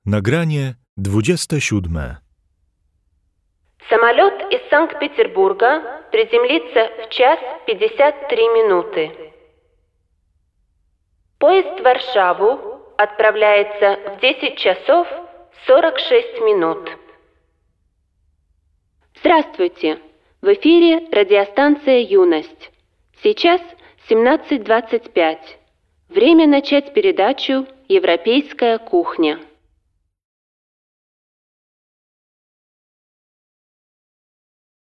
Nagranie 27. Самолет из Санкт-Петербурга приземлится в 1:53. Поезд в Варшаву отправляется в 10:46. Здравствуйте! В эфире радиостанция «Юность». Сейчас 17:25. Время начать передачу «Европейская кухня».